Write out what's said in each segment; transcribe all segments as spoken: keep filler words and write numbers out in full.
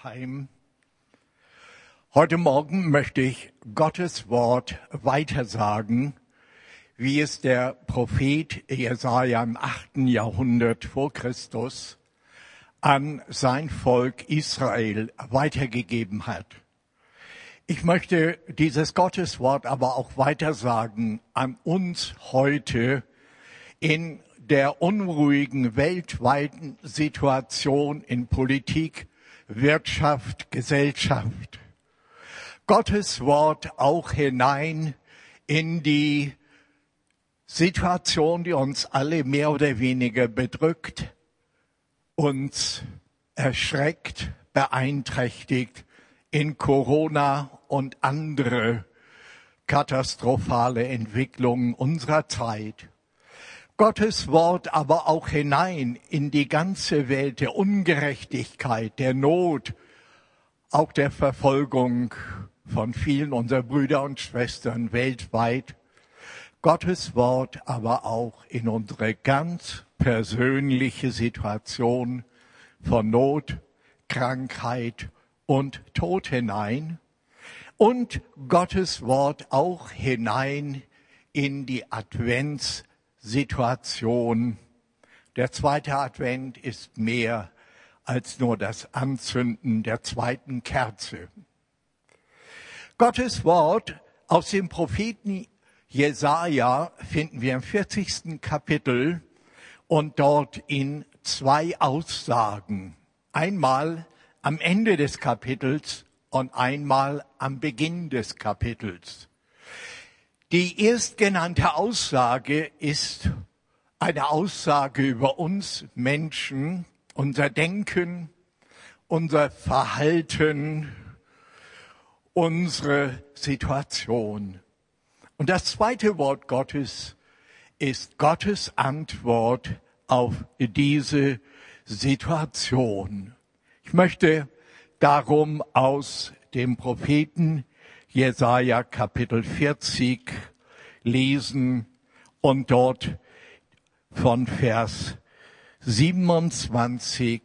heim. Heute Morgen möchte ich Gottes Wort weitersagen, wie es der Prophet Jesaja im achten Jahrhundert vor Christus an sein Volk Israel weitergegeben hat. Ich möchte dieses Gotteswort aber auch weitersagen an uns heute in der unruhigen weltweiten Situation in Politik, Wirtschaft, Gesellschaft. Gottes Wort auch hinein in die Situation, die uns alle mehr oder weniger bedrückt, uns erschreckt, beeinträchtigt in Corona und andere katastrophale Entwicklungen unserer Zeit. Gottes Wort aber auch hinein in die ganze Welt der Ungerechtigkeit, der Not, auch der Verfolgung von vielen unserer Brüder und Schwestern weltweit. Gottes Wort aber auch in unsere ganz persönliche Situation von Not, Krankheit und Tod hinein. Und Gottes Wort auch hinein in die Adventssituation. Der zweite Advent ist mehr als nur das Anzünden der zweiten Kerze. Gottes Wort aus dem Propheten Jesaja finden wir im vierzigsten Kapitel und dort in zwei Aussagen. Einmal am Ende des Kapitels und einmal am Beginn des Kapitels. Die erstgenannte Aussage ist eine Aussage über uns Menschen, unser Denken, unser Verhalten, unsere Situation. Und das zweite Wort Gottes ist Gottes Antwort auf diese Situation. Ich möchte darum aus dem Propheten Jesaja Kapitel vierzig lesen und dort von Vers siebenundzwanzig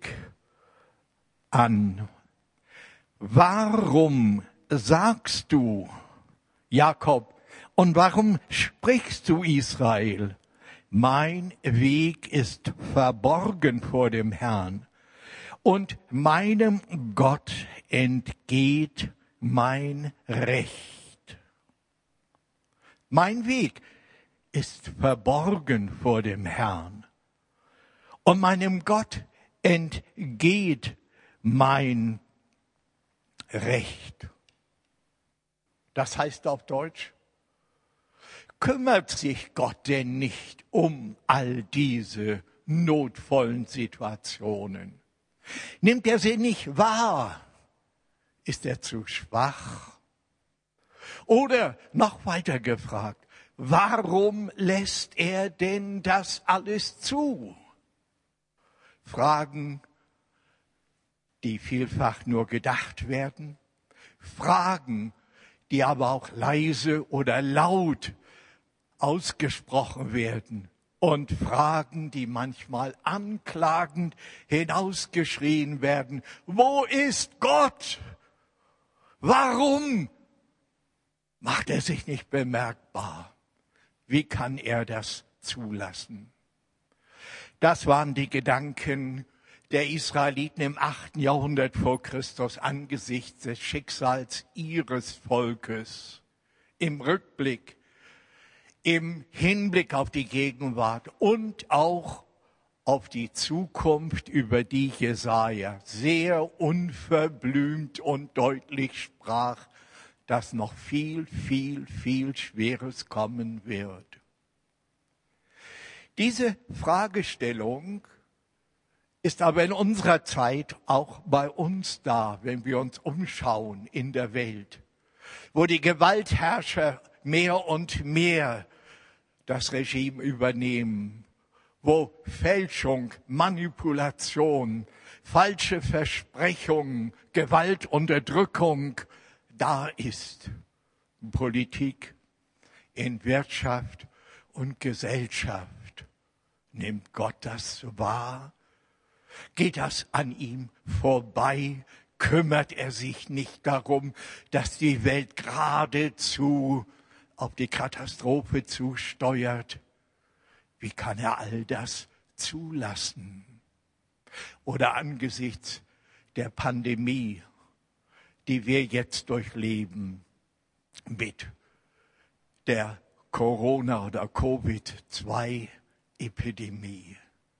an. Warum sagst du, Jakob, und warum sprichst du, Israel? Mein Weg ist verborgen vor dem Herrn, und meinem Gott entgeht mein Recht. Mein Weg ist verborgen vor dem Herrn, und meinem Gott entgeht mein Recht. Das heißt auf Deutsch, kümmert sich Gott denn nicht um all diese notvollen Situationen? Nimmt er sie nicht wahr? Ist er zu schwach? Oder noch weiter gefragt, warum lässt er denn das alles zu? Fragen, die vielfach nur gedacht werden, Fragen, die aber auch leise oder laut ausgesprochen werden und Fragen, die manchmal anklagend hinausgeschrien werden. Wo ist Gott? Warum macht er sich nicht bemerkbar? Wie kann er das zulassen? Das waren die Gedanken der Israeliten im achten Jahrhundert vor Christus angesichts des Schicksals ihres Volkes. Im Rückblick, im Hinblick auf die Gegenwart und auch auf die Zukunft, über die Jesaja sehr unverblümt und deutlich sprach, dass noch viel, viel, viel Schweres kommen wird. Diese Fragestellung ist aber in unserer Zeit auch bei uns da, wenn wir uns umschauen in der Welt, wo die Gewaltherrscher mehr und mehr das Regime übernehmen, wo Fälschung, Manipulation, falsche Versprechungen, Gewalt, Unterdrückung da ist. In Politik, in Wirtschaft und Gesellschaft. Nimmt Gott das wahr? Geht das an ihm vorbei? Kümmert er sich nicht darum, dass die Welt geradezu auf die Katastrophe zusteuert? Wie kann er all das zulassen? Oder angesichts der Pandemie, die wir jetzt durchleben, mit der Corona- oder Covid zwei Epidemie.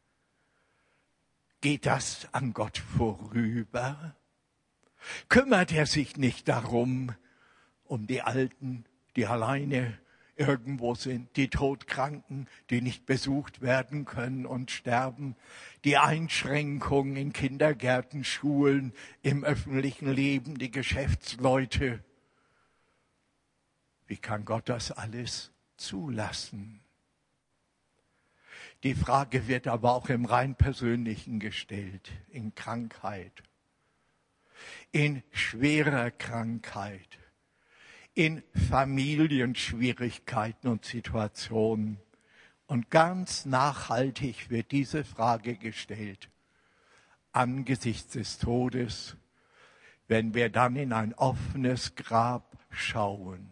Geht das an Gott vorüber? Kümmert er sich nicht darum, um die Alten, die alleine irgendwo sind, die Todkranken, die nicht besucht werden können und sterben, die Einschränkungen in Kindergärten, Schulen, im öffentlichen Leben, die Geschäftsleute? Wie kann Gott das alles zulassen? Die Frage wird aber auch im rein Persönlichen gestellt, in Krankheit, in schwerer Krankheit, in Familienschwierigkeiten und Situationen. Und ganz nachhaltig wird diese Frage gestellt, angesichts des Todes, wenn wir dann in ein offenes Grab schauen.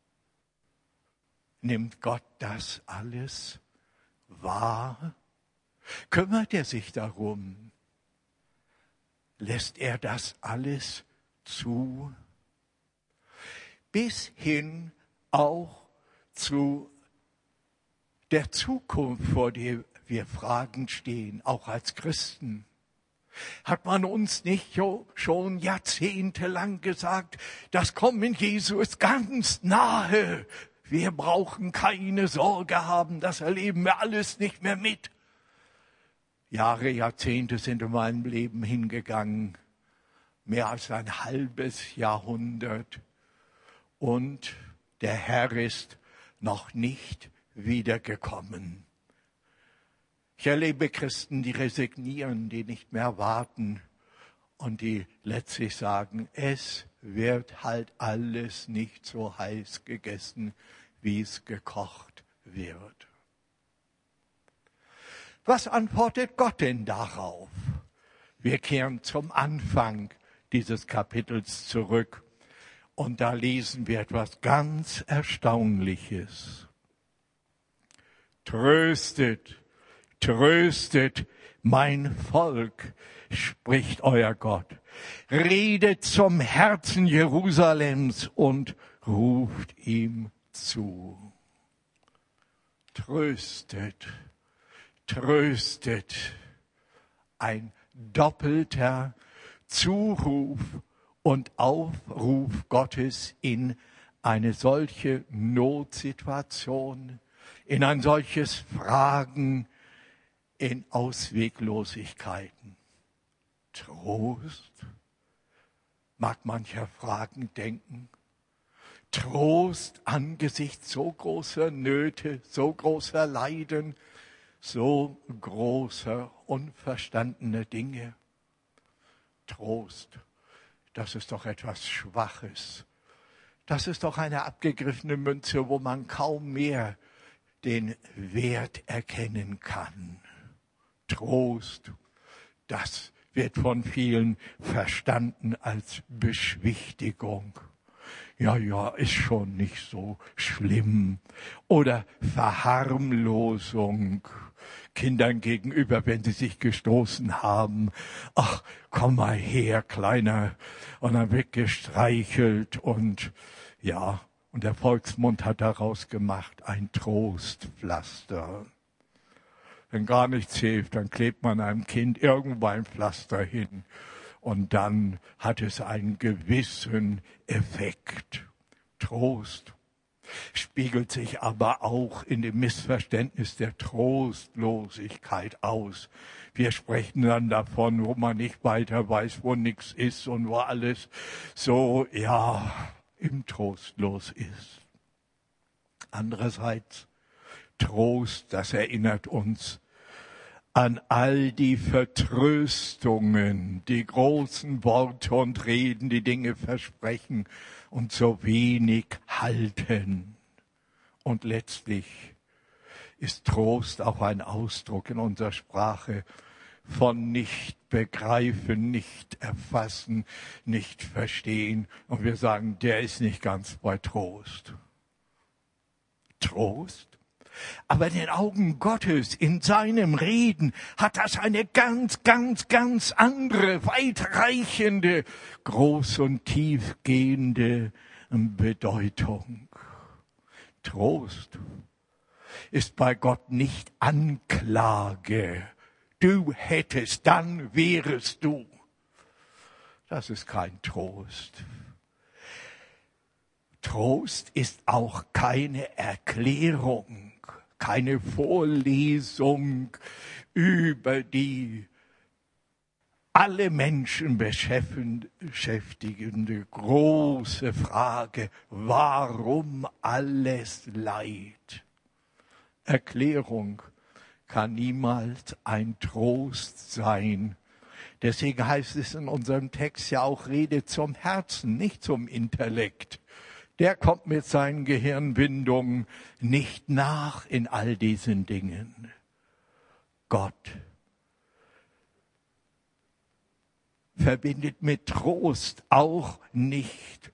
Nimmt Gott das alles wahr? Kümmert er sich darum? Lässt er das alles zu? Bis hin auch zu der Zukunft, vor der wir fragend stehen, auch als Christen. Hat man uns nicht schon jahrzehntelang gesagt, das Kommen Jesu ist ganz nahe. Wir brauchen keine Sorge haben, das erleben wir alles nicht mehr mit. Jahre, Jahrzehnte sind in meinem Leben hingegangen, mehr als ein halbes Jahrhundert. Und der Herr ist noch nicht wiedergekommen. Ich erlebe Christen, die resignieren, die nicht mehr warten und die letztlich sagen, es wird halt alles nicht so heiß gegessen, wie es gekocht wird. Was antwortet Gott denn darauf? Wir kehren zum Anfang dieses Kapitels zurück und da lesen wir etwas ganz Erstaunliches. Tröstet, tröstet mein Volk, spricht euer Gott. Redet zum Herzen Jerusalems und ruft ihm zu. Tröstet, tröstet. Ein doppelter Zuruf und Aufruf Gottes in eine solche Notsituation, in ein solches Fragen, in Ausweglosigkeiten. Trost, mag mancher Fragen denken. Trost angesichts so großer Nöte, so großer Leiden, so großer, unverstandener Dinge. Trost, das ist doch etwas Schwaches. Das ist doch eine abgegriffene Münze, wo man kaum mehr den Wert erkennen kann. Trost, das wird von vielen verstanden als Beschwichtigung. Ja, ja, ist schon nicht so schlimm. Oder Verharmlosung Kindern gegenüber, wenn sie sich gestoßen haben. Ach, komm mal her, Kleiner. Und dann wird gestreichelt und ja, und der Volksmund hat daraus gemacht ein Trostpflaster. Wenn gar nichts hilft, dann klebt man einem Kind irgendwo ein Pflaster hin. Und dann hat es einen gewissen Effekt. Trost spiegelt sich aber auch in dem Missverständnis der Trostlosigkeit aus. Wir sprechen dann davon, wo man nicht weiter weiß, wo nichts ist und wo alles so, ja, im Trostlos ist. Andererseits, Trost, das erinnert uns an all die Vertröstungen, die großen Worte und Reden, die Dinge versprechen und so wenig halten. Und letztlich ist Trost auch ein Ausdruck in unserer Sprache von nicht begreifen, nicht erfassen, nicht verstehen. Und wir sagen, der ist nicht ganz bei Trost. Trost? Aber in den Augen Gottes, in seinem Reden, hat das eine ganz, ganz, ganz andere, weitreichende, groß und tiefgehende Bedeutung. Trost ist bei Gott nicht Anklage. Du hättest, dann wärest du. Das ist kein Trost. Trost ist auch keine Erklärung, keine Vorlesung über die alle Menschen beschäftigende große Frage, warum alles Leid? Erklärung kann niemals ein Trost sein. Deswegen heißt es in unserem Text ja auch, rede zum Herzen, nicht zum Intellekt. Der kommt mit seinen Gehirnwindungen nicht nach in all diesen Dingen. Gott verbindet mit Trost auch nicht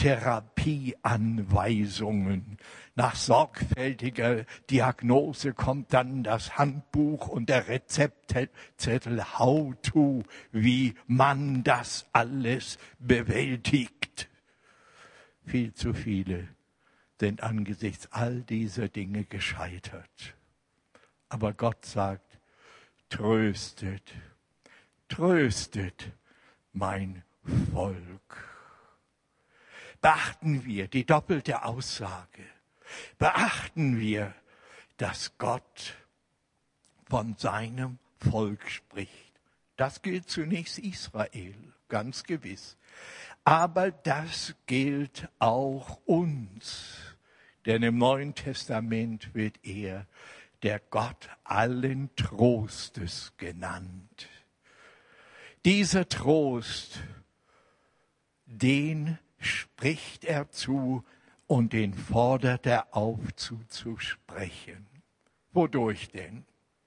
Therapieanweisungen. Nach sorgfältiger Diagnose kommt dann das Handbuch und der Rezeptzettel How to, wie man das alles bewältigt. Viel zu viele sind angesichts all dieser Dinge gescheitert. Aber Gott sagt, tröstet, tröstet mein Volk. Beachten wir die doppelte Aussage. Beachten wir, dass Gott von seinem Volk spricht. Das gilt zunächst Israel, ganz gewiss. Aber das gilt auch uns. Denn im Neuen Testament wird er der Gott allen Trostes genannt. Dieser Trost, den spricht er zu und den fordert er auf zuzusprechen. Wodurch denn?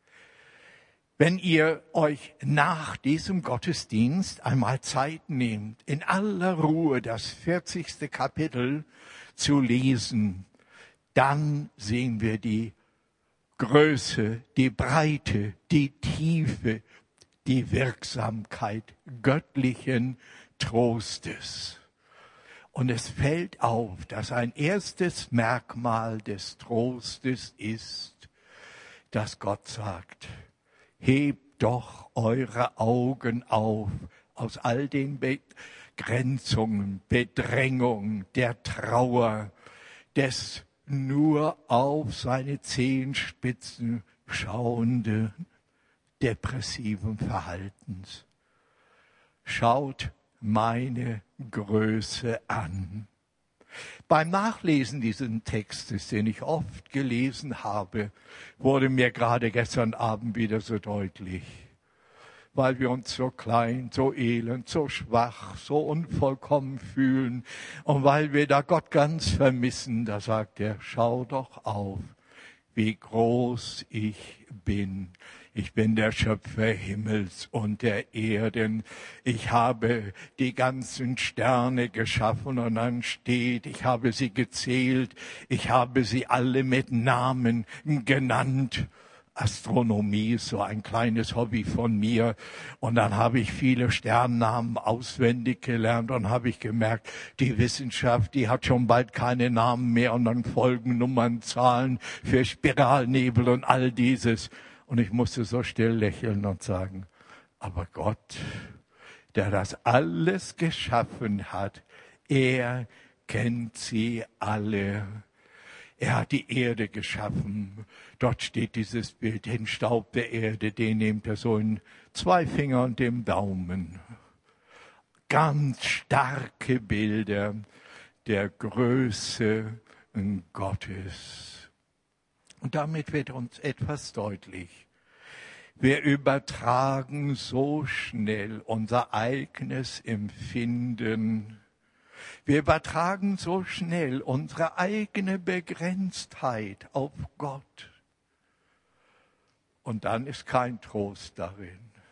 Wenn ihr euch nach diesem Gottesdienst einmal Zeit nehmt, in aller Ruhe das vierzigste Kapitel zu lesen, dann sehen wir die Größe, die Breite, die Tiefe, die Wirksamkeit göttlichen Trostes. Und es fällt auf, dass ein erstes Merkmal des Trostes ist, dass Gott sagt, hebt doch eure Augen auf aus all den Begrenzungen, Bedrängungen, der Trauer, des nur auf seine Zehenspitzen schauenden, depressiven Verhaltens. Schaut meine Größe an. Beim Nachlesen dieses Textes, den ich oft gelesen habe, wurde mir gerade gestern Abend wieder so deutlich, weil wir uns so klein, so elend, so schwach, so unvollkommen fühlen und weil wir da Gott ganz vermissen, da sagt er, schau doch auf, wie groß ich bin. Ich bin der Schöpfer Himmels und der Erden. Ich habe die ganzen Sterne geschaffen und dann steht, ich habe sie gezählt. Ich habe sie alle mit Namen genannt. Astronomie ist so ein kleines Hobby von mir. Und dann habe ich viele Sternnamen auswendig gelernt und habe ich gemerkt, die Wissenschaft, die hat schon bald keine Namen mehr und dann folgen Nummern, Zahlen für Spiralnebel und all dieses. Und ich musste so still lächeln und sagen, aber Gott, der das alles geschaffen hat, er kennt sie alle. Er hat die Erde geschaffen. Dort steht dieses Bild, den Staub der Erde, den nimmt er so in zwei Finger und dem Daumen. Ganz starke Bilder der Größe Gottes. Und damit wird uns etwas deutlich. Wir übertragen so schnell unser eigenes Empfinden. Wir übertragen so schnell unsere eigene Begrenztheit auf Gott. Und dann ist kein Trost darin.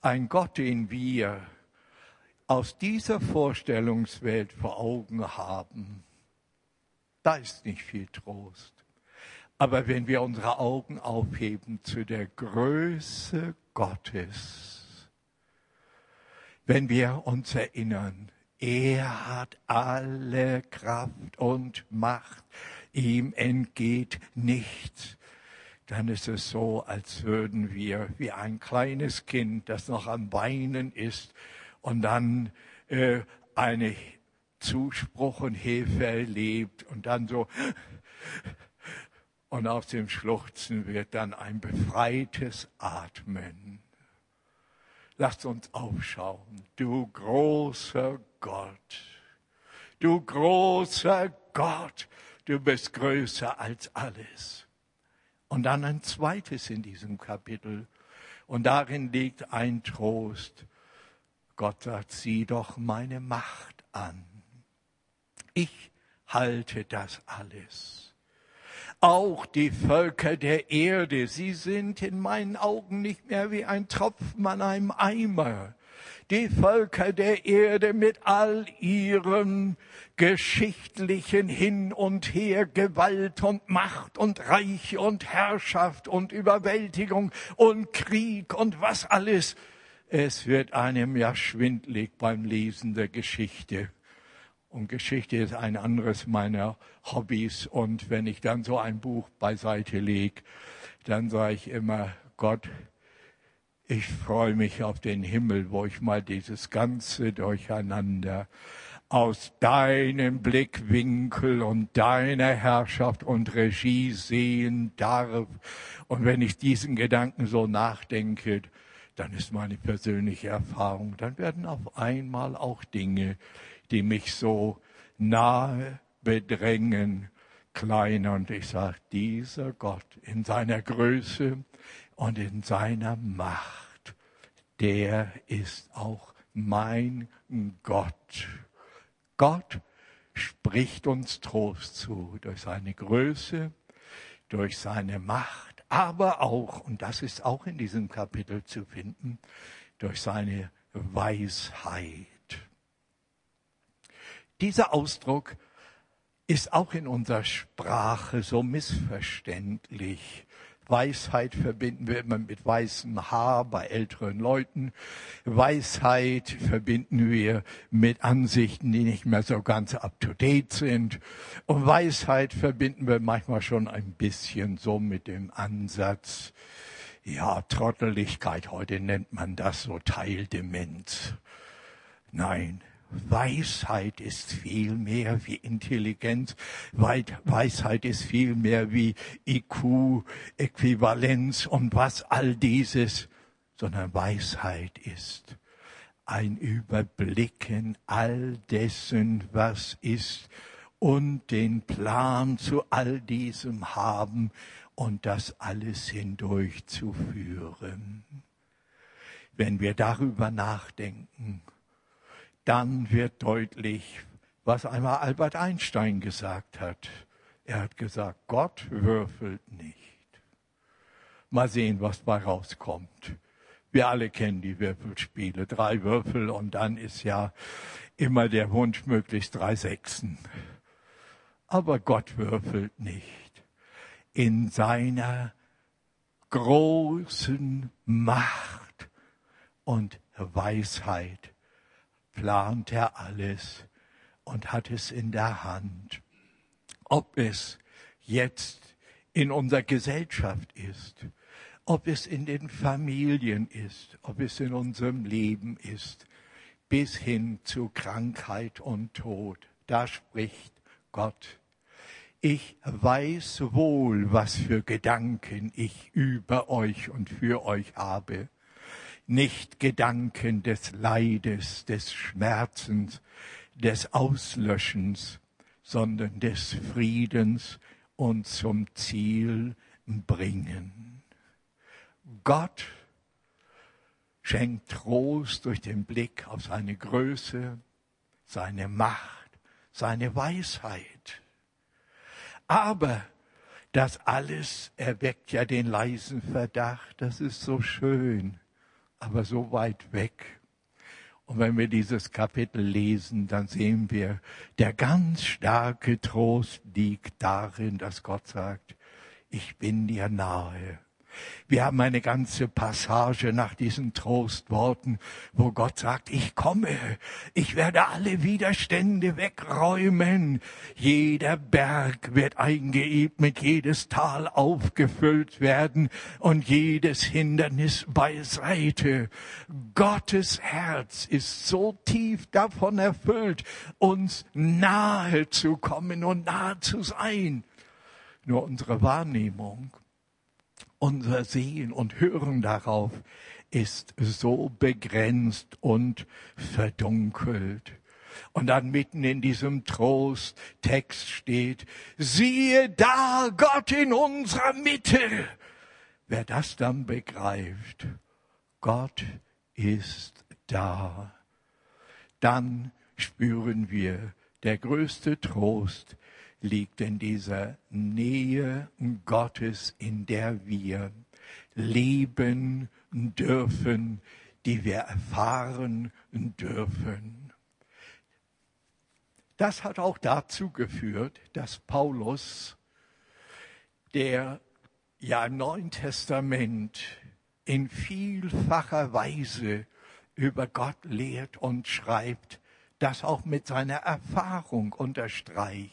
ein Gott, den wir aus dieser Vorstellungswelt vor Augen haben, da ist nicht viel Trost. Aber wenn wir unsere Augen aufheben zu der Größe Gottes, wenn wir uns erinnern, er hat alle Kraft und Macht, ihm entgeht nichts, dann ist es so, als würden wir wie ein kleines Kind, das noch am Weinen ist und dann äh, eine Zuspruch und Hilfe erlebt und dann so, und aus dem Schluchzen wird dann ein befreites Atmen. Lasst uns aufschauen, du großer Gott, du großer Gott, du bist größer als alles. Und dann ein zweites in diesem Kapitel. Und darin liegt ein Trost. Gott sagt, sieh doch meine Macht an. Ich halte das alles. Auch die Völker der Erde, sie sind in meinen Augen nicht mehr wie ein Tropfen an einem Eimer. Die Völker der Erde mit all ihrem geschichtlichen Hin und Her, Gewalt und Macht und Reich und Herrschaft und Überwältigung und Krieg und was alles. Es wird einem ja schwindlig beim Lesen der Geschichte. Und Geschichte ist ein anderes meiner Hobbys. Und wenn ich dann so ein Buch beiseite lege, dann sage ich immer, Gott, ich freue mich auf den Himmel, wo ich mal dieses ganze Durcheinander aus deinem Blickwinkel und deiner Herrschaft und Regie sehen darf. Und wenn ich diesen Gedanken so nachdenke, dann ist meine persönliche Erfahrung, dann werden auf einmal auch Dinge, die mich so nahe bedrängen, kleiner. Und ich sage, dieser Gott in seiner Größe und in seiner Macht, der ist auch mein Gott. Gott spricht uns Trost zu durch seine Größe, durch seine Macht, aber auch, und das ist auch in diesem Kapitel zu finden, durch seine Weisheit. Dieser Ausdruck ist auch in unserer Sprache so missverständlich. Weisheit verbinden wir immer mit weißem Haar bei älteren Leuten. Weisheit verbinden wir mit Ansichten, die nicht mehr so ganz up-to-date sind. Und Weisheit verbinden wir manchmal schon ein bisschen so mit dem Ansatz, ja, Trotteligkeit, heute nennt man das so Teildemenz. Nein. Weisheit ist viel mehr wie Intelligenz. Weisheit ist viel mehr wie I Q, Äquivalenz und was all dieses, sondern Weisheit ist ein Überblicken all dessen, was ist und den Plan zu all diesem haben und das alles hindurchzuführen. Wenn wir darüber nachdenken, dann wird deutlich, was einmal Albert Einstein gesagt hat. Er hat gesagt, Gott würfelt nicht. Mal sehen, was bei rauskommt. Wir alle kennen die Würfelspiele. Drei Würfel und dann ist ja immer der Wunsch, möglichst drei Sechsen. Aber Gott würfelt nicht. In seiner großen Macht und Weisheit plant er alles und hat es in der Hand. Ob es jetzt in unserer Gesellschaft ist, ob es in den Familien ist, ob es in unserem Leben ist, bis hin zu Krankheit und Tod. Da spricht Gott. Ich weiß wohl, was für Gedanken ich über euch und für euch habe. Nicht Gedanken des Leides, des Schmerzens, des Auslöschens, sondern des Friedens und zum Ziel bringen. Gott schenkt Trost durch den Blick auf seine Größe, seine Macht, seine Weisheit. Aber das alles erweckt ja den leisen Verdacht, das ist so schön. aber so weit weg. Und wenn wir dieses Kapitel lesen, dann sehen wir, der ganz starke Trost liegt darin, dass Gott sagt, ich bin dir nahe. Wir haben eine ganze Passage nach diesen Trostworten, wo Gott sagt, ich komme, ich werde alle Widerstände wegräumen. Jeder Berg wird eingeebnet, jedes Tal aufgefüllt werden und jedes Hindernis beiseite. Gottes Herz ist so tief davon erfüllt, uns nahe zu kommen und nahe zu sein. Nur unsere Wahrnehmung, unser Sehen und Hören darauf ist so begrenzt und verdunkelt. Und dann mitten in diesem Trosttext steht, siehe da, Gott in unserer Mitte. Wer das dann begreift, Gott ist da, dann spüren wir, der größte Trost liegt in dieser Nähe Gottes, in der wir leben dürfen, die wir erfahren dürfen. Das hat auch dazu geführt, dass Paulus, der ja im Neuen Testament in vielfacher Weise über Gott lehrt und schreibt, das auch mit seiner Erfahrung unterstreicht.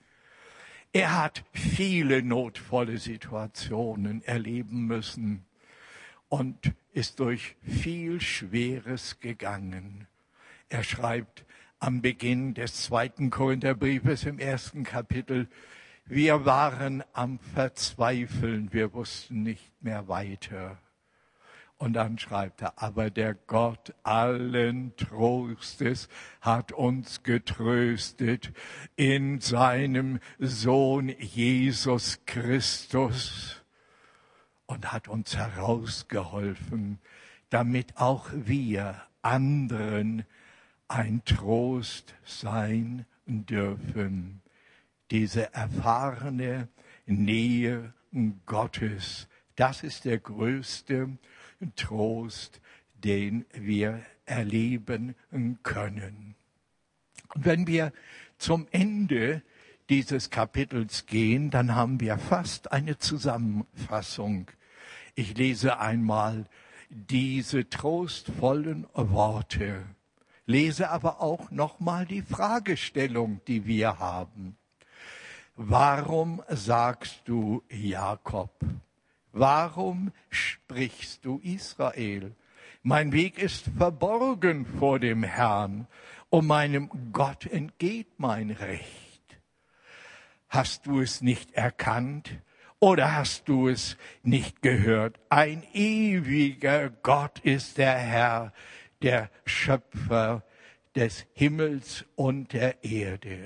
Er hat viele notvolle Situationen erleben müssen und ist durch viel Schweres gegangen. Er schreibt am Beginn des zweiten Korintherbriefes im ersten Kapitel, wir waren am Verzweifeln, wir wussten nicht mehr weiter. Und dann schreibt er, aber der Gott allen Trostes hat uns getröstet in seinem Sohn Jesus Christus und hat uns herausgeholfen, damit auch wir anderen ein Trost sein dürfen. Diese erfahrene Nähe Gottes, das ist der größte Trost, den wir erleben können. Und wenn wir zum Ende dieses Kapitels gehen, dann haben wir fast eine Zusammenfassung. Ich lese einmal diese trostvollen Worte, lese aber auch nochmal die Fragestellung, die wir haben. Warum sagst du Jakob? Warum sprichst du Israel? Mein Weg ist verborgen vor dem Herrn, und meinem Gott entgeht mein Recht. Hast du es nicht erkannt oder hast du es nicht gehört? Ein ewiger Gott ist der Herr, der Schöpfer des Himmels und der Erde.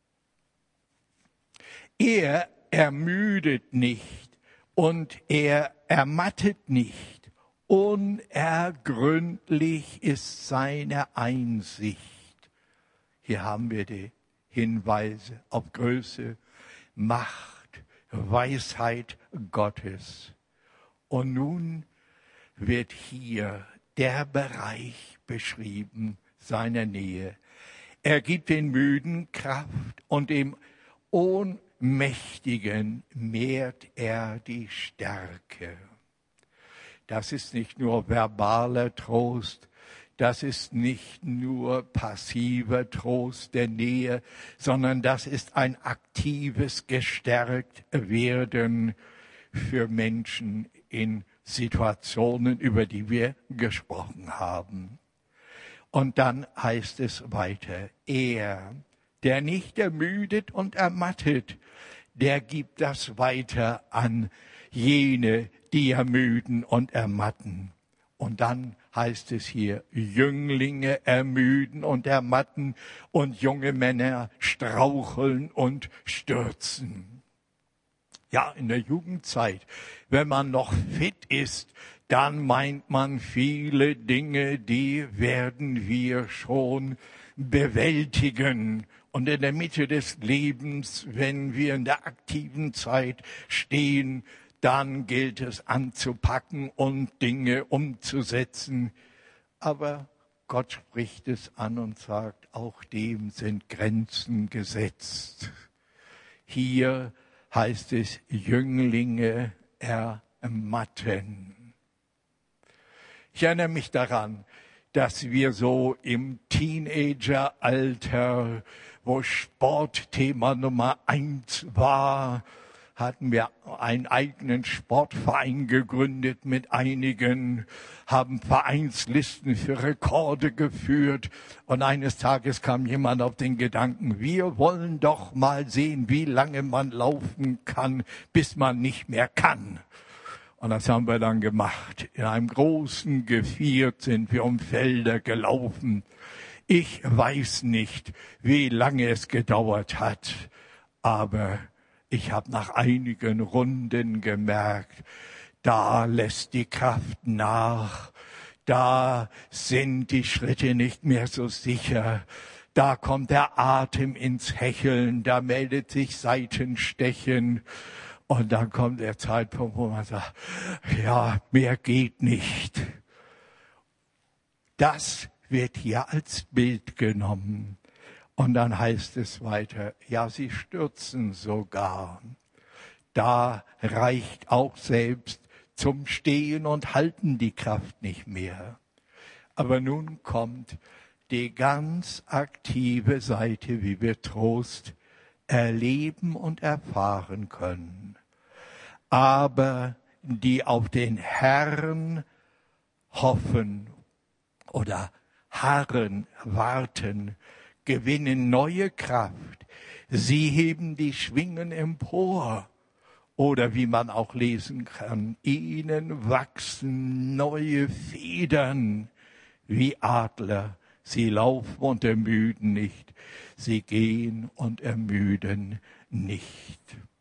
Er ermüdet nicht. Und er ermattet nicht. Unergründlich ist seine Einsicht. Hier haben wir die Hinweise auf Größe, Macht, Weisheit Gottes. Und nun wird hier der Bereich beschrieben seiner Nähe. Er gibt den Müden Kraft und dem Ohnmächtigen Mächtigen mehrt er die Stärke. Das ist nicht nur verbaler Trost, das ist nicht nur passiver Trost der Nähe, sondern das ist ein aktives Gestärktwerden für Menschen in Situationen, über die wir gesprochen haben. Und dann heißt es weiter, er, der nicht ermüdet und ermattet, der gibt das weiter an jene, die ermüden und ermatten. Und dann heißt es hier, Jünglinge ermüden und ermatten und junge Männer straucheln und stürzen. Ja, in der Jugendzeit, wenn man noch fit ist, dann meint man viele Dinge, die werden wir schon bewältigen. Und in der Mitte des Lebens, wenn wir in der aktiven Zeit stehen, dann gilt es anzupacken und Dinge umzusetzen. Aber Gott spricht es an und sagt, auch dem sind Grenzen gesetzt. Hier heißt es, Jünglinge ermatten. Ich erinnere mich daran, dass wir so im Teenageralter, wo Sportthema Nummer eins war, hatten wir einen eigenen Sportverein gegründet mit einigen, haben Vereinslisten für Rekorde geführt. Und eines Tages kam jemand auf den Gedanken, wir wollen doch mal sehen, wie lange man laufen kann, bis man nicht mehr kann. Und das haben wir dann gemacht. In einem großen Geviert sind wir um Felder gelaufen. Ich weiß nicht, wie lange es gedauert hat, aber ich habe nach einigen Runden gemerkt, da lässt die Kraft nach, da sind die Schritte nicht mehr so sicher, da kommt der Atem ins Hecheln, da meldet sich Seitenstechen und dann kommt der Zeitpunkt, wo man sagt, ja, mehr geht nicht. Das wird hier als Bild genommen. Und dann heißt es weiter, ja, sie stürzen sogar. Da reicht auch selbst zum Stehen und Halten die Kraft nicht mehr. Aber nun kommt die ganz aktive Seite, wie wir Trost erleben und erfahren können. Aber die auf den Herrn hoffen oder harren, warten, gewinnen neue Kraft. Sie heben die Schwingen empor. Oder wie man auch lesen kann, ihnen wachsen neue Federn wie Adler. Sie laufen und ermüden nicht. Sie gehen und ermüden nicht.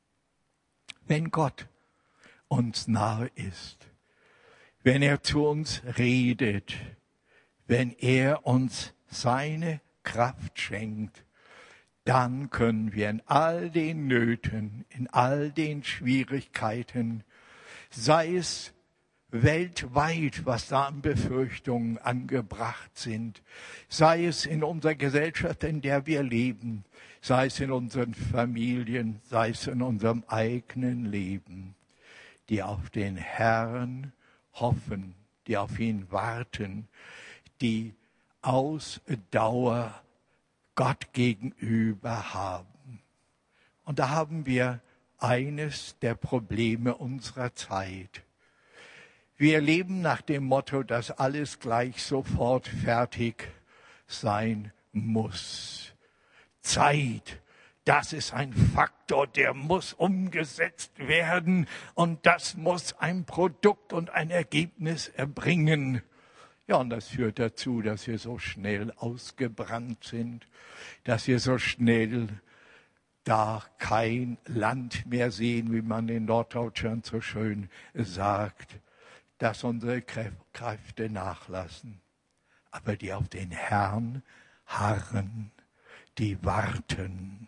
Wenn Gott uns nahe ist, wenn er zu uns redet, wenn er uns seine Kraft schenkt, dann können wir in all den Nöten, in all den Schwierigkeiten, sei es weltweit, was da an Befürchtungen angebracht sind, sei es in unserer Gesellschaft, in der wir leben, sei es in unseren Familien, sei es in unserem eigenen Leben, die auf den Herrn hoffen, die auf ihn warten, die Ausdauer Gott gegenüber haben. Und da haben wir eines der Probleme unserer Zeit. Wir leben nach dem Motto, dass alles gleich sofort fertig sein muss. Zeit, das ist ein Faktor, der muss umgesetzt werden und das muss ein Produkt und ein Ergebnis erbringen. Ja, und das führt dazu, dass wir so schnell ausgebrannt sind, dass wir so schnell da kein Land mehr sehen, wie man in Norddeutschland so schön sagt, dass unsere Kräfte nachlassen. Aber die auf den Herrn harren, die warten,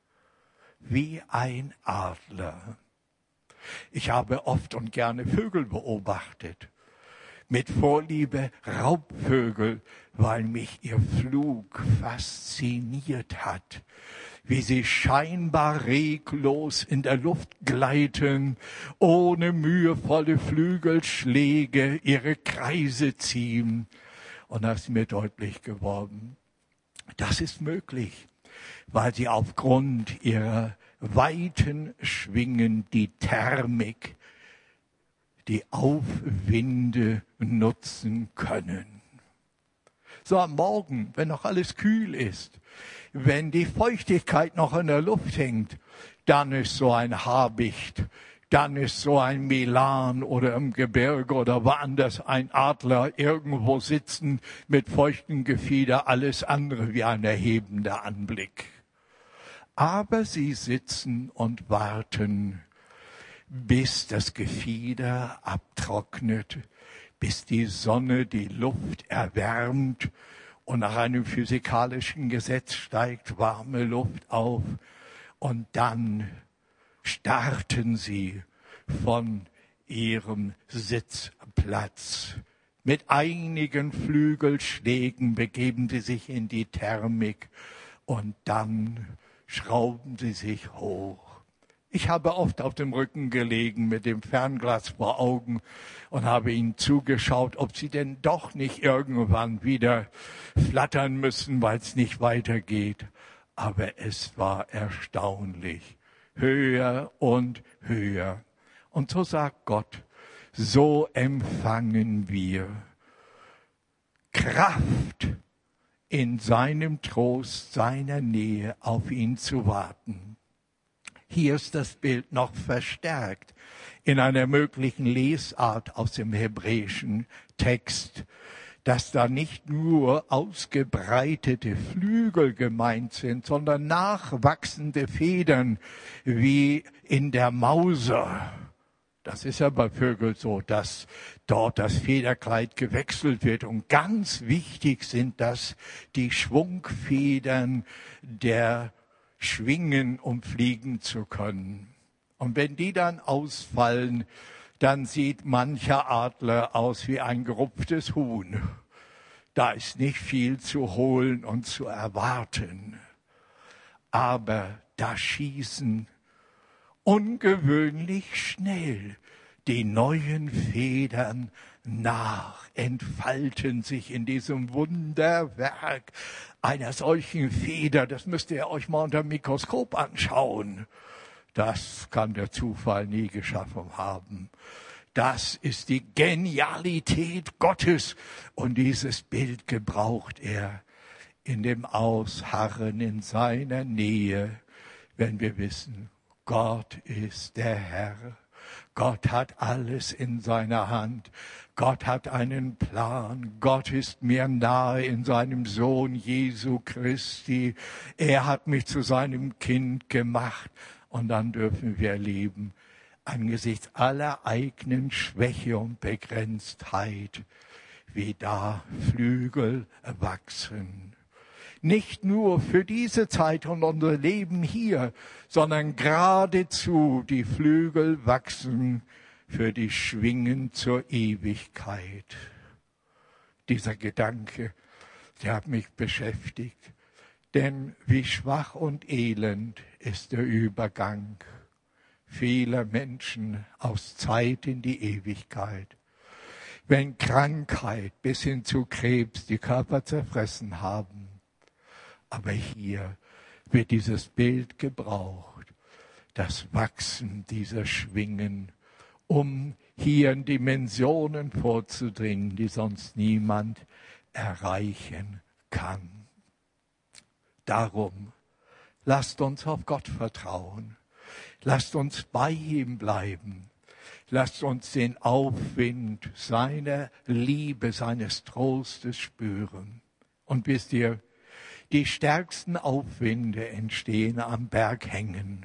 wie ein Adler. Ich habe oft und gerne Vögel beobachtet. Mit Vorliebe Raubvögel, weil mich ihr Flug fasziniert hat, wie sie scheinbar reglos in der Luft gleiten, ohne mühevolle Flügelschläge ihre Kreise ziehen. Und da ist mir deutlich geworden, das ist möglich, weil sie aufgrund ihrer weiten Schwingen die Thermik, die Aufwinde nutzen können. So am Morgen, wenn noch alles kühl ist, wenn die Feuchtigkeit noch in der Luft hängt, dann ist so ein Habicht, dann ist so ein Milan oder im Gebirge oder woanders ein Adler irgendwo sitzen mit feuchtem Gefieder, alles andere wie ein erhebender Anblick. Aber sie sitzen und warten, bis das Gefieder abtrocknet, bis die Sonne die Luft erwärmt und nach einem physikalischen Gesetz steigt warme Luft auf und dann starten sie von ihrem Sitzplatz. Mit einigen Flügelschlägen begeben sie sich in die Thermik und dann schrauben sie sich hoch. Ich habe oft auf dem Rücken gelegen mit dem Fernglas vor Augen und habe ihnen zugeschaut, ob sie denn doch nicht irgendwann wieder flattern müssen, weil es nicht weitergeht. Aber es war erstaunlich. Höher und höher. Und so sagt Gott, so empfangen wir Kraft in seinem Trost, seiner Nähe, auf ihn zu warten. Hier ist das Bild noch verstärkt in einer möglichen Lesart aus dem hebräischen Text, dass da nicht nur ausgebreitete Flügel gemeint sind, sondern nachwachsende Federn wie in der Mauser. Das ist ja bei Vögeln so, dass dort das Federkleid gewechselt wird. Und ganz wichtig sind das die Schwungfedern der Schwingen, um fliegen zu können. Und wenn die dann ausfallen, dann sieht mancher Adler aus wie ein gerupftes Huhn. Da ist nicht viel zu holen und zu erwarten. Aber da schießen ungewöhnlich schnell die neuen Federn nach, entfalten sich in diesem Wunderwerk einer solchen Feder. Das müsst ihr euch mal unter dem Mikroskop anschauen. Das kann der Zufall nie geschaffen haben. Das ist die Genialität Gottes. Und dieses Bild gebraucht er in dem Ausharren in seiner Nähe, wenn wir wissen, Gott ist der Herr. Gott hat alles in seiner Hand. Gott hat einen Plan. Gott ist mir nahe in seinem Sohn Jesu Christi. Er hat mich zu seinem Kind gemacht. Und dann dürfen wir erleben, angesichts aller eigenen Schwäche und Begrenztheit, wie da Flügel wachsen. Nicht nur für diese Zeit und unser Leben hier, sondern geradezu die Flügel wachsen für die Schwingen zur Ewigkeit. Dieser Gedanke, der hat mich beschäftigt. Denn wie schwach und elend ist der Übergang vieler Menschen aus Zeit in die Ewigkeit. Wenn Krankheit bis hin zu Krebs die Körper zerfressen haben. Aber hier wird dieses Bild gebraucht, das Wachsen dieser Schwingen, um hier in Dimensionen vorzudringen, die sonst niemand erreichen kann. Darum, lasst uns auf Gott vertrauen. Lasst uns bei ihm bleiben. Lasst uns den Aufwind seiner Liebe, seines Trostes spüren. Und wisst ihr, die stärksten Aufwinde entstehen am Berghängen.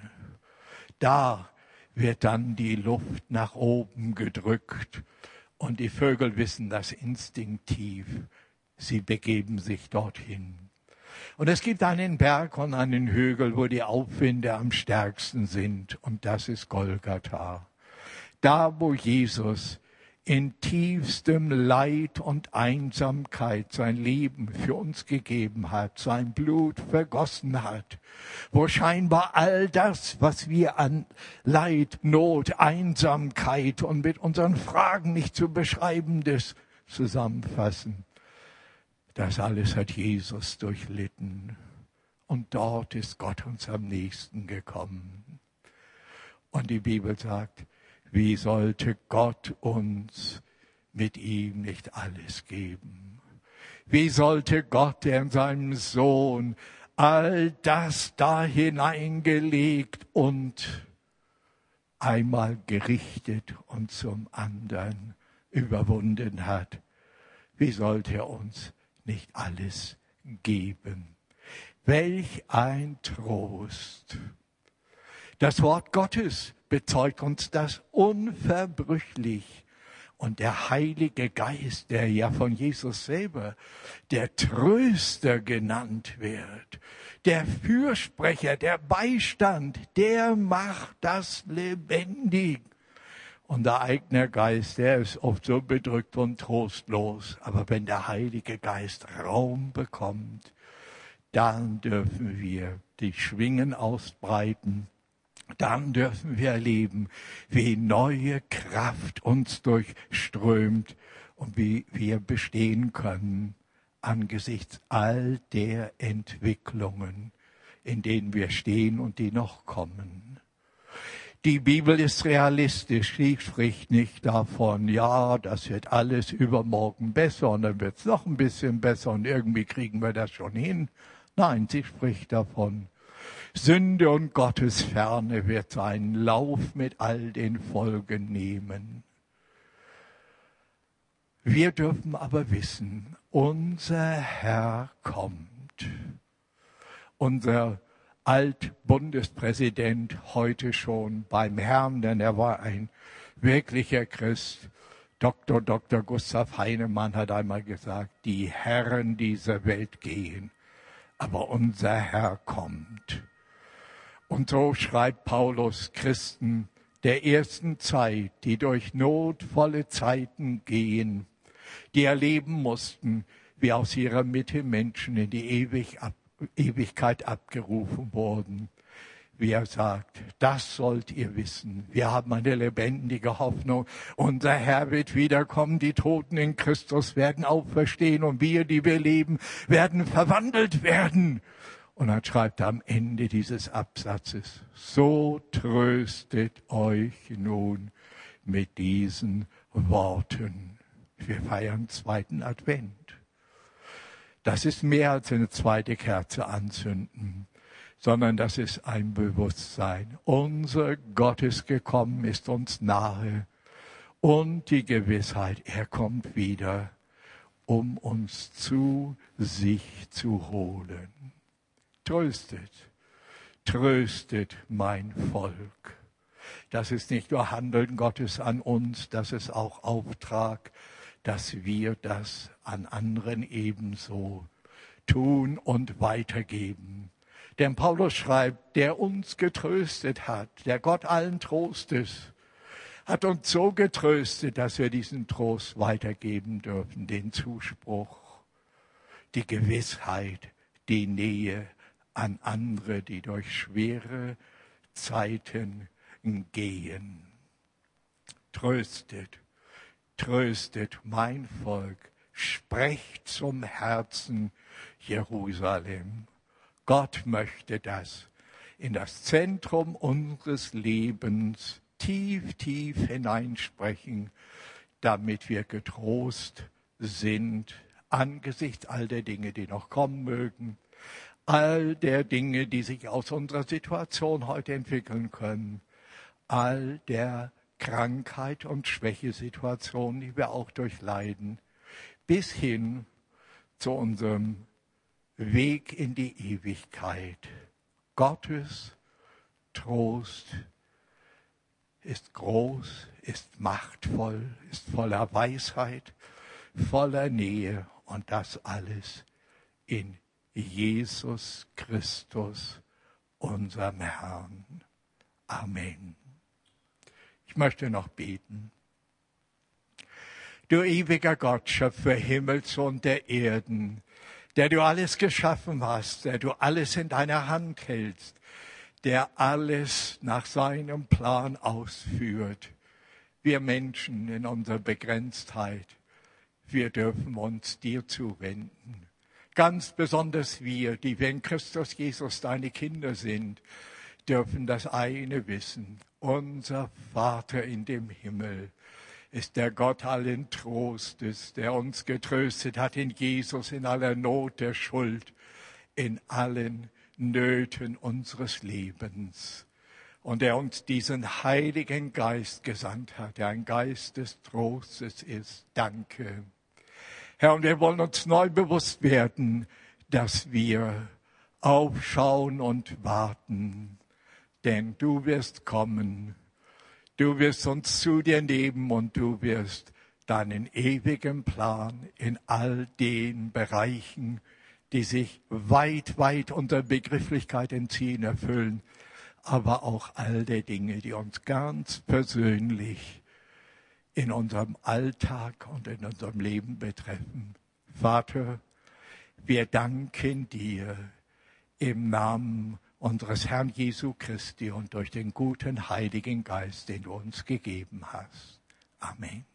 Da wird dann die Luft nach oben gedrückt und die Vögel wissen das instinktiv. Sie begeben sich dorthin. Und es gibt einen Berg und einen Hügel, wo die Aufwinde am stärksten sind. Und das ist Golgatha. Da, wo Jesus in tiefstem Leid und Einsamkeit sein Leben für uns gegeben hat, sein Blut vergossen hat, wo scheinbar all das, was wir an Leid, Not, Einsamkeit und mit unseren Fragen nicht zu beschreibendes zusammenfassen, das alles hat Jesus durchlitten. Und dort ist Gott uns am nächsten gekommen. Und die Bibel sagt, wie sollte Gott uns mit ihm nicht alles geben? Wie sollte Gott, der in seinem Sohn all das da hineingelegt und einmal gerichtet und zum anderen überwunden hat, wie sollte er uns nicht alles geben? Welch ein Trost! Das Wort Gottes bezeugt uns das unverbrüchlich. Und der Heilige Geist, der ja von Jesus selber der Tröster genannt wird, der Fürsprecher, der Beistand, der macht das lebendig. Und der eigene Geist, der ist oft so bedrückt und trostlos. Aber wenn der Heilige Geist Raum bekommt, dann dürfen wir die Schwingen ausbreiten. Dann dürfen wir erleben, wie neue Kraft uns durchströmt und wie wir bestehen können angesichts all der Entwicklungen, in denen wir stehen und die noch kommen. Die Bibel ist realistisch, sie spricht nicht davon, ja, das wird alles übermorgen besser und dann wird es noch ein bisschen besser und irgendwie kriegen wir das schon hin. Nein, sie spricht davon, Sünde und Gottesferne wird seinen Lauf mit all den Folgen nehmen. Wir dürfen aber wissen, unser Herr kommt. Unser Altbundespräsident heute schon beim Herrn, denn er war ein wirklicher Christ. Doktor Doktor Gustav Heinemann hat einmal gesagt, die Herren dieser Welt gehen, aber unser Herr kommt. Und so schreibt Paulus Christen der ersten Zeit, die durch notvolle Zeiten gehen, die erleben mussten, wie aus ihrer Mitte Menschen in die Ewig ab, Ewigkeit abgerufen wurden. Wie er sagt, das sollt ihr wissen. Wir haben eine lebendige Hoffnung. Unser Herr wird wiederkommen. Die Toten in Christus werden auferstehen und wir, die wir leben, werden verwandelt werden. Und dann schreibt er am Ende dieses Absatzes, so tröstet euch nun mit diesen Worten. Wir feiern zweiten Advent. Das ist mehr als eine zweite Kerze anzünden, sondern das ist ein Bewusstsein. Unser Gott ist gekommen, ist uns nahe und die Gewissheit, er kommt wieder, um uns zu sich zu holen. Tröstet, tröstet mein Volk. Das ist nicht nur Handeln Gottes an uns, das ist auch Auftrag, dass wir das an anderen ebenso tun und weitergeben. Denn Paulus schreibt, der uns getröstet hat, der Gott allen Trostes, hat uns so getröstet, dass wir diesen Trost weitergeben dürfen, den Zuspruch, die Gewissheit, die Nähe an andere, die durch schwere Zeiten gehen. Tröstet, tröstet mein Volk, sprecht zum Herzen Jerusalem. Gott möchte das in das Zentrum unseres Lebens tief, tief hineinsprechen, damit wir getrost sind angesichts all der Dinge, die noch kommen mögen, all der Dinge, die sich aus unserer Situation heute entwickeln können, all der Krankheit und Schwächesituationen, die wir auch durchleiden, bis hin zu unserem Weg in die Ewigkeit. Gottes Trost ist groß, ist machtvoll, ist voller Weisheit, voller Nähe und das alles in Jesus Christus, unserem Herrn. Amen. Ich möchte noch beten. Du ewiger Gott, Schöpfer Himmels und der Erden, der du alles geschaffen hast, der du alles in deiner Hand hältst, der alles nach seinem Plan ausführt. Wir Menschen in unserer Begrenztheit, wir dürfen uns dir zuwenden. Ganz besonders wir, die wir in Christus Jesus deine Kinder sind, dürfen das eine wissen. Unser Vater in dem Himmel ist der Gott allen Trostes, der uns getröstet hat in Jesus, in aller Not der Schuld, in allen Nöten unseres Lebens. Und der uns diesen Heiligen Geist gesandt hat, der ein Geist des Trostes ist. Danke. Herr, und wir wollen uns neu bewusst werden, dass wir aufschauen und warten, denn du wirst kommen. Du wirst uns zu dir nehmen und du wirst deinen ewigen Plan in all den Bereichen, die sich weit, weit unserer Begrifflichkeit entziehen, erfüllen, aber auch all der Dinge, die uns ganz persönlich in unserem Alltag und in unserem Leben betreffen. Vater, wir danken dir im Namen unseres Herrn Jesu Christi und durch den guten Heiligen Geist, den du uns gegeben hast. Amen.